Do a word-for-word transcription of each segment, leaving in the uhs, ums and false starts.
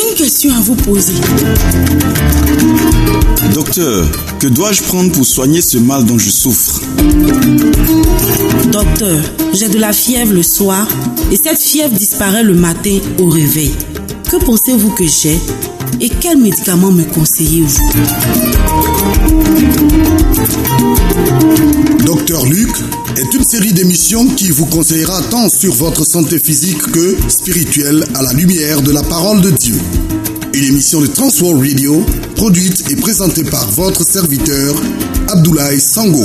une question à vous poser. Docteur, que dois-je prendre pour soigner ce mal dont je souffre? Docteur, j'ai de la fièvre le soir et cette fièvre disparaît le matin au réveil. Que pensez-vous que j'ai et quels médicaments me conseillez-vous? Docteur Luc est une série d'émissions qui vous conseillera tant sur votre santé physique que spirituelle à la lumière de la parole de Dieu. Une émission de Transworld Radio, produite et présentée par votre serviteur, Abdoulaye Sango.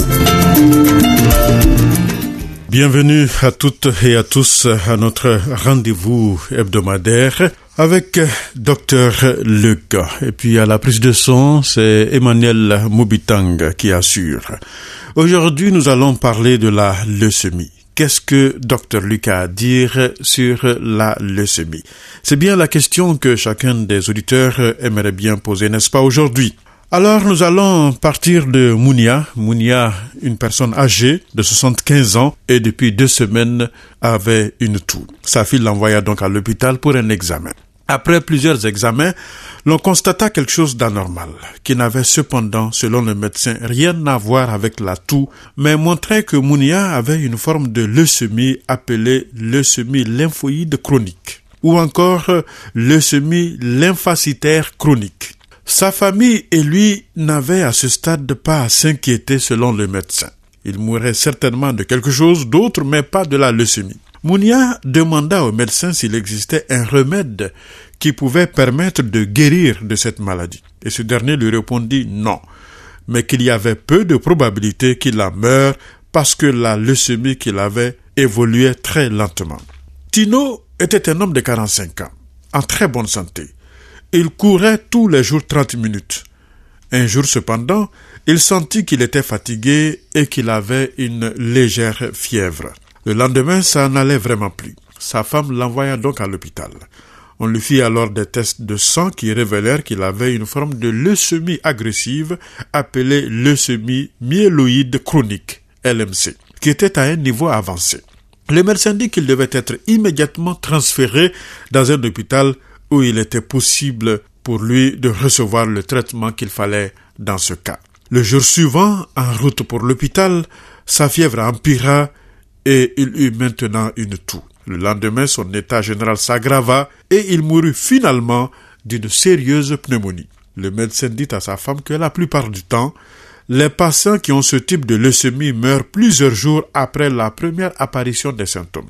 Bienvenue à toutes et à tous à notre rendez-vous hebdomadaire avec Docteur Luc. Et puis à la prise de son, c'est Emmanuel Moubitang qui assure. Aujourd'hui, nous allons parler de la leucémie. Qu'est-ce que Docteur Luc a à dire sur la leucémie? C'est bien la question que chacun des auditeurs aimerait bien poser, n'est-ce pas, aujourd'hui? Alors, nous allons partir de Mounia. Mounia, une personne âgée de soixante-quinze ans et depuis deux semaines avait une toux. Sa fille l'envoya donc à l'hôpital pour un examen. Après plusieurs examens, l'on constata quelque chose d'anormal, qui n'avait cependant, selon le médecin, rien à voir avec la toux, mais montrait que Mounia avait une forme de leucémie appelée leucémie lymphoïde chronique, ou encore leucémie lymphocytaire chronique. Sa famille et lui n'avaient à ce stade pas à s'inquiéter selon le médecin. Il mourrait certainement de quelque chose d'autre, mais pas de la leucémie. Mounia demanda au médecin s'il existait un remède qui pouvait permettre de guérir de cette maladie. Et ce dernier lui répondit non, mais qu'il y avait peu de probabilité qu'il en meure parce que la leucémie qu'il avait évoluait très lentement. Tino était un homme de quarante-cinq ans, en très bonne santé. Il courait tous les jours trente minutes. Un jour cependant, il sentit qu'il était fatigué et qu'il avait une légère fièvre. Le lendemain, ça n'allait vraiment plus. Sa femme l'envoya donc à l'hôpital. On lui fit alors des tests de sang qui révélèrent qu'il avait une forme de leucémie agressive appelée leucémie myéloïde chronique, L M C, qui était à un niveau avancé. Le médecin dit qu'il devait être immédiatement transféré dans un hôpital où il était possible pour lui de recevoir le traitement qu'il fallait dans ce cas. Le jour suivant, en route pour l'hôpital, sa fièvre empira et il eut maintenant une toux. Le lendemain, son état général s'aggrava et il mourut finalement d'une sérieuse pneumonie. Le médecin dit à sa femme que la plupart du temps, les patients qui ont ce type de leucémie meurent plusieurs jours après la première apparition des symptômes.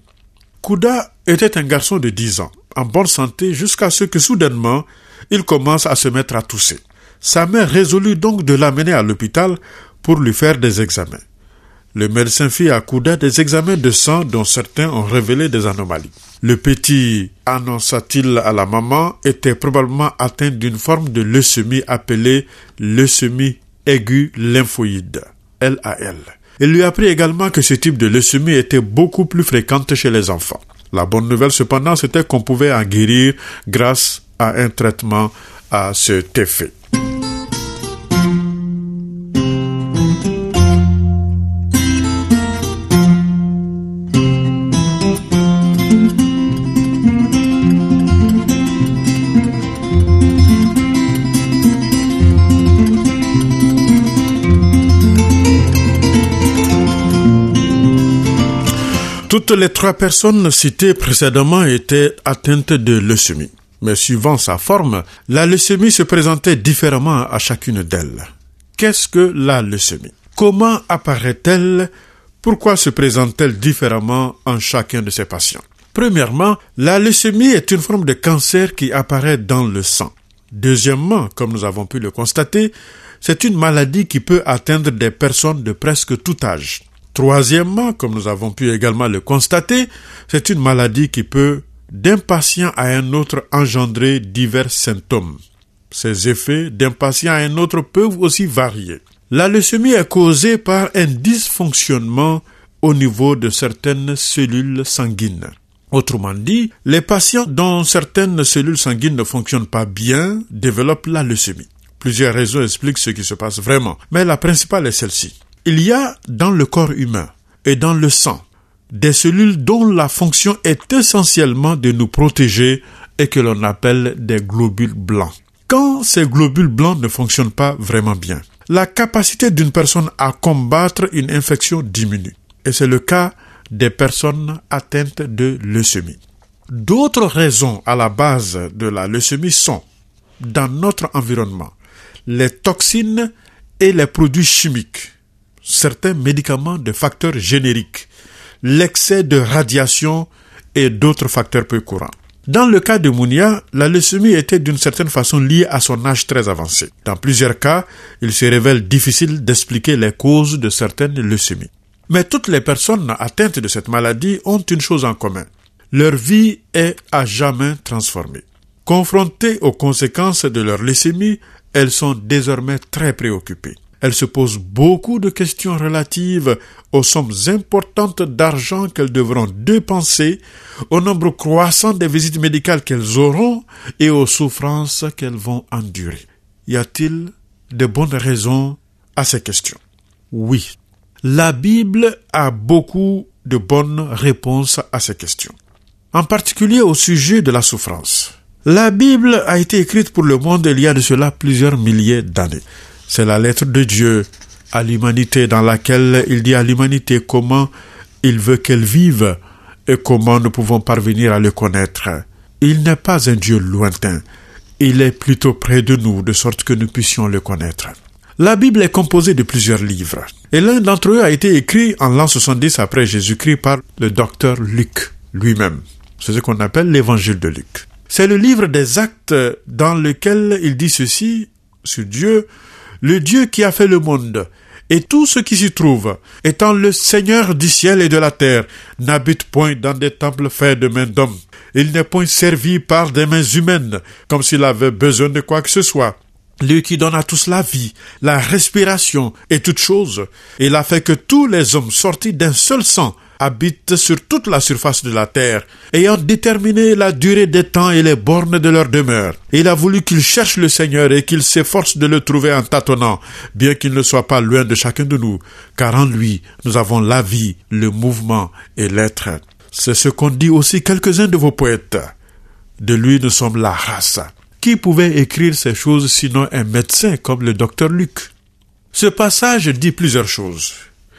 Kouda était un garçon de dix ans, en bonne santé jusqu'à ce que soudainement, il commence à se mettre à tousser. Sa mère résolut donc de l'amener à l'hôpital pour lui faire des examens. Le médecin fit à Kouda des examens de sang dont certains ont révélé des anomalies. Le petit, annonça-t-il à la maman, était probablement atteint d'une forme de leucémie appelée leucémie aiguë lymphoïde, L A L. Il lui apprit également que ce type de leucémie était beaucoup plus fréquente chez les enfants. La bonne nouvelle cependant, c'était qu'on pouvait en guérir grâce à un traitement à cet effet. Toutes les trois personnes citées précédemment étaient atteintes de leucémie. Mais suivant sa forme, la leucémie se présentait différemment à chacune d'elles. Qu'est-ce que la leucémie? Comment apparaît-elle? Pourquoi se présente-t-elle différemment en chacun de ces patients? Premièrement, la leucémie est une forme de cancer qui apparaît dans le sang. Deuxièmement, comme nous avons pu le constater, c'est une maladie qui peut atteindre des personnes de presque tout âge. Troisièmement, comme nous avons pu également le constater, c'est une maladie qui peut, d'un patient à un autre, engendrer divers symptômes. Ces effets d'un patient à un autre peuvent aussi varier. La leucémie est causée par un dysfonctionnement au niveau de certaines cellules sanguines. Autrement dit, les patients dont certaines cellules sanguines ne fonctionnent pas bien développent la leucémie. Plusieurs raisons expliquent ce qui se passe vraiment, mais la principale est celle-ci. Il y a dans le corps humain et dans le sang des cellules dont la fonction est essentiellement de nous protéger et que l'on appelle des globules blancs. Quand ces globules blancs ne fonctionnent pas vraiment bien, la capacité d'une personne à combattre une infection diminue. Et c'est le cas des personnes atteintes de leucémie. D'autres raisons à la base de la leucémie sont, dans notre environnement, les toxines et les produits chimiques, certains médicaments de facteurs génériques, l'excès de radiation et d'autres facteurs peu courants. Dans le cas de Mounia, la leucémie était d'une certaine façon liée à son âge très avancé. Dans plusieurs cas, il se révèle difficile d'expliquer les causes de certaines leucémies. Mais toutes les personnes atteintes de cette maladie ont une chose en commun. Leur vie est à jamais transformée. Confrontées aux conséquences de leur leucémie, elles sont désormais très préoccupées. Elles se posent beaucoup de questions relatives aux sommes importantes d'argent qu'elles devront dépenser, au nombre croissant des visites médicales qu'elles auront et aux souffrances qu'elles vont endurer. Y a-t-il de bonnes raisons à ces questions? Oui, la Bible a beaucoup de bonnes réponses à ces questions, en particulier au sujet de la souffrance. La Bible a été écrite pour le monde il y a de cela plusieurs milliers d'années. C'est la lettre de Dieu à l'humanité dans laquelle il dit à l'humanité comment il veut qu'elle vive et comment nous pouvons parvenir à le connaître. Il n'est pas un Dieu lointain, il est plutôt près de nous de sorte que nous puissions le connaître. La Bible est composée de plusieurs livres et l'un d'entre eux a été écrit en l'an soixante-dix après Jésus-Christ par le docteur Luc lui-même. C'est ce qu'on appelle l'évangile de Luc. C'est le livre des Actes dans lequel il dit ceci sur Dieu: le Dieu qui a fait le monde et tout ce qui s'y trouve, étant le Seigneur du ciel et de la terre, n'habite point dans des temples faits de mains d'hommes. Il n'est point servi par des mains humaines, comme s'il avait besoin de quoi que ce soit. Lui qui donne à tous la vie, la respiration et toutes choses, il a fait que tous les hommes sortis d'un seul sang habitent sur toute la surface de la terre, ayant déterminé la durée des temps et les bornes de leur demeure. Il a voulu qu'ils cherchent le Seigneur et qu'ils s'efforcent de le trouver en tâtonnant, bien qu'il ne soit pas loin de chacun de nous, car en lui, nous avons la vie, le mouvement et l'être. C'est ce qu'ont dit aussi quelques-uns de vos poètes. De lui, nous sommes la race. Qui pouvait écrire ces choses sinon un médecin comme le docteur Luc? Ce passage dit plusieurs choses.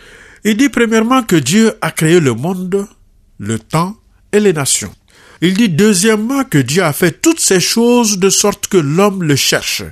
Il dit premièrement que Dieu a créé le monde, le temps et les nations. Il dit deuxièmement que Dieu a fait toutes ces choses de sorte que l'homme le cherche.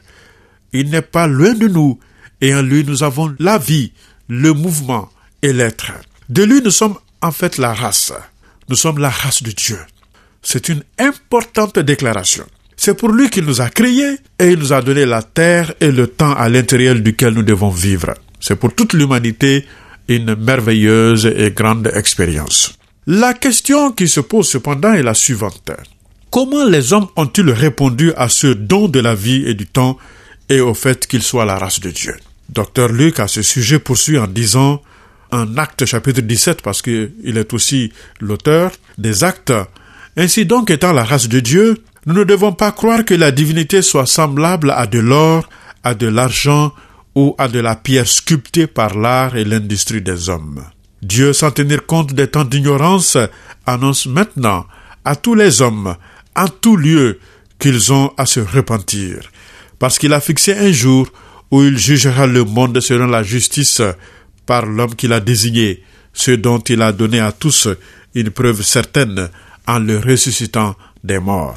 Il n'est pas loin de nous et en lui nous avons la vie, le mouvement et l'être. De lui nous sommes en fait la race. Nous sommes la race de Dieu. C'est une importante déclaration. C'est pour lui qu'il nous a créés et il nous a donné la terre et le temps à l'intérieur duquel nous devons vivre. C'est pour toute l'humanité une merveilleuse et grande expérience. La question qui se pose cependant est la suivante. Comment les hommes ont-ils répondu à ce don de la vie et du temps et au fait qu'ils soient la race de Dieu? Docteur Luc à ce sujet poursuit en disant en Actes chapitre dix-sept, parce qu'il est aussi l'auteur des Actes. Ainsi donc étant la race de Dieu, nous ne devons pas croire que la divinité soit semblable à de l'or, à de l'argent ou à de la pierre sculptée par l'art et l'industrie des hommes. Dieu, sans tenir compte des temps d'ignorance, annonce maintenant à tous les hommes, en tout lieu, qu'ils ont à se repentir, parce qu'il a fixé un jour où il jugera le monde selon la justice par l'homme qu'il a désigné, ce dont il a donné à tous une preuve certaine en le ressuscitant des morts.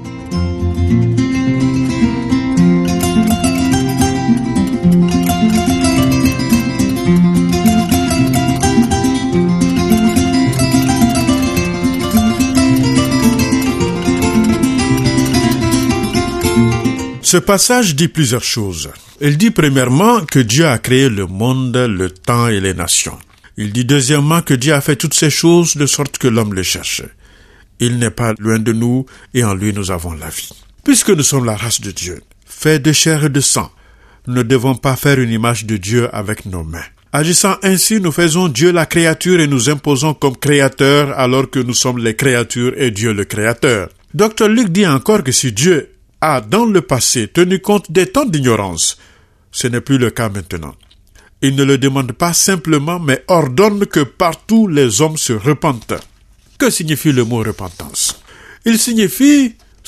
Ce passage dit plusieurs choses. Il dit premièrement que Dieu a créé le monde, le temps et les nations. Il dit deuxièmement que Dieu a fait toutes ces choses de sorte que l'homme le cherche. Il n'est pas loin de nous et en lui nous avons la vie. Puisque nous sommes la race de Dieu, faits de chair et de sang, nous ne devons pas faire une image de Dieu avec nos mains. Agissant ainsi, nous faisons Dieu la créature et nous imposons comme créateur alors que nous sommes les créatures et Dieu le créateur. Docteur Luc dit encore que si Dieu a dans le passé tenu compte des temps d'ignorance, ce n'est plus le cas maintenant. Il ne le demande pas simplement, mais ordonne que partout les hommes se repentent. Que signifie le mot repentance? Il signifie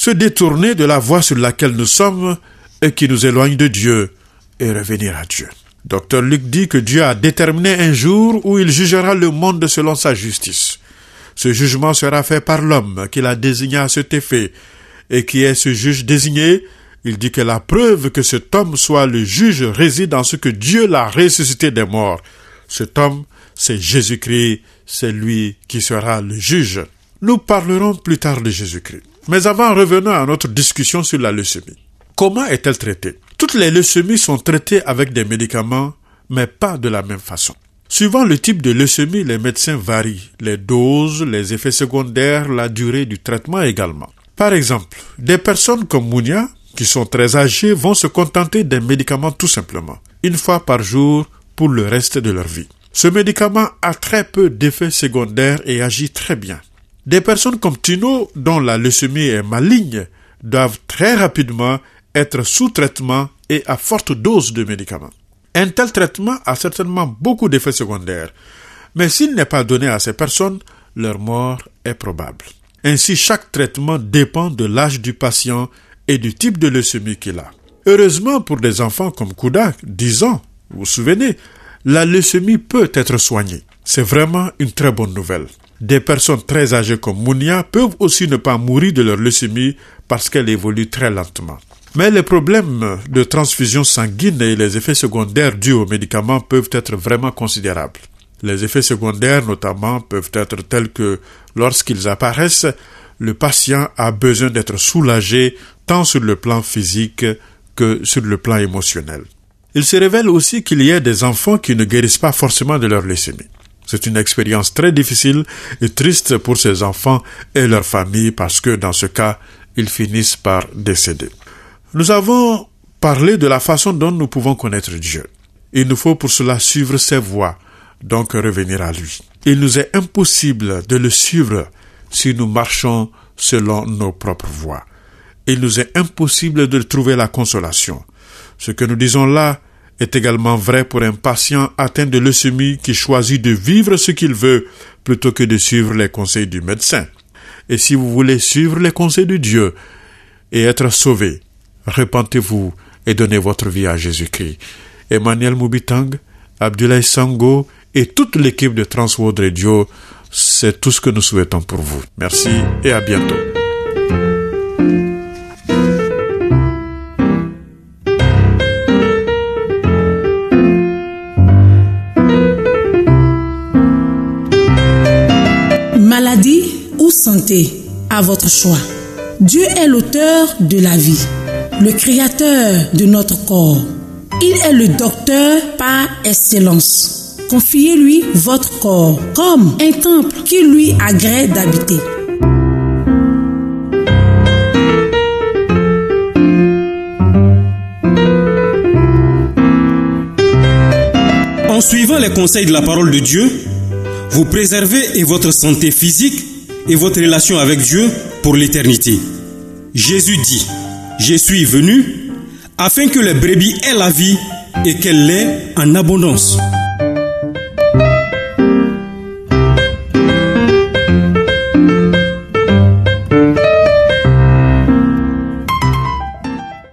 se détourner de la voie sur laquelle nous sommes et qui nous éloigne de Dieu et revenir à Dieu. Docteur Luc dit que Dieu a déterminé un jour où il jugera le monde selon sa justice. Ce jugement sera fait par l'homme qu'il a désigné à cet effet. Et qui est ce juge désigné? Il dit que la preuve que cet homme soit le juge réside dans ce que Dieu l'a ressuscité des morts. Cet homme, c'est Jésus-Christ, c'est lui qui sera le juge. Nous parlerons plus tard de Jésus-Christ. Mais avant, revenons à notre discussion sur la leucémie. Comment est-elle traitée? Toutes les leucémies sont traitées avec des médicaments, mais pas de la même façon. Suivant le type de leucémie, les médecins varient les doses, les effets secondaires, la durée du traitement également. Par exemple, des personnes comme Mounia, qui sont très âgées, vont se contenter des médicaments tout simplement, une fois par jour pour le reste de leur vie. Ce médicament a très peu d'effets secondaires et agit très bien. Des personnes comme Tino, dont la leucémie est maligne, doivent très rapidement être sous traitement et à forte dose de médicaments. Un tel traitement a certainement beaucoup d'effets secondaires, mais s'il n'est pas donné à ces personnes, leur mort est probable. Ainsi, chaque traitement dépend de l'âge du patient et du type de leucémie qu'il a. Heureusement pour des enfants comme Kouda, dix ans, vous vous souvenez, la leucémie peut être soignée. C'est vraiment une très bonne nouvelle. Des personnes très âgées comme Mounia peuvent aussi ne pas mourir de leur leucémie parce qu'elle évolue très lentement. Mais les problèmes de transfusion sanguine et les effets secondaires dus aux médicaments peuvent être vraiment considérables. Les effets secondaires notamment peuvent être tels que lorsqu'ils apparaissent, le patient a besoin d'être soulagé tant sur le plan physique que sur le plan émotionnel. Il se révèle aussi qu'il y a des enfants qui ne guérissent pas forcément de leur leucémie. C'est une expérience très difficile et triste pour ces enfants et leurs familles parce que dans ce cas, ils finissent par décéder. Nous avons parlé de la façon dont nous pouvons connaître Dieu. Il nous faut pour cela suivre ses voies, donc revenir à lui. Il nous est impossible de le suivre si nous marchons selon nos propres voies. Il nous est impossible de trouver la consolation. Ce que nous disons là est également vrai pour un patient atteint de leucémie qui choisit de vivre ce qu'il veut plutôt que de suivre les conseils du médecin. Et si vous voulez suivre les conseils de Dieu et être sauvé, repentez-vous et donnez votre vie à Jésus-Christ. Emmanuel Moubitang, Abdoulaye Sango et toute l'équipe de Transworld Radio, c'est tout ce que nous souhaitons pour vous. Merci et à bientôt. Maladie ou santé, à votre choix. Dieu est l'auteur de la vie, le créateur de notre corps. Il est le docteur par excellence. Confiez-lui votre corps comme un temple qui lui agrée d'habiter. En suivant les conseils de la parole de Dieu, vous préservez et votre santé physique et votre relation avec Dieu pour l'éternité. Jésus dit, « Je suis venu afin que les brebis aient la vie et qu'elle l'ait en abondance. »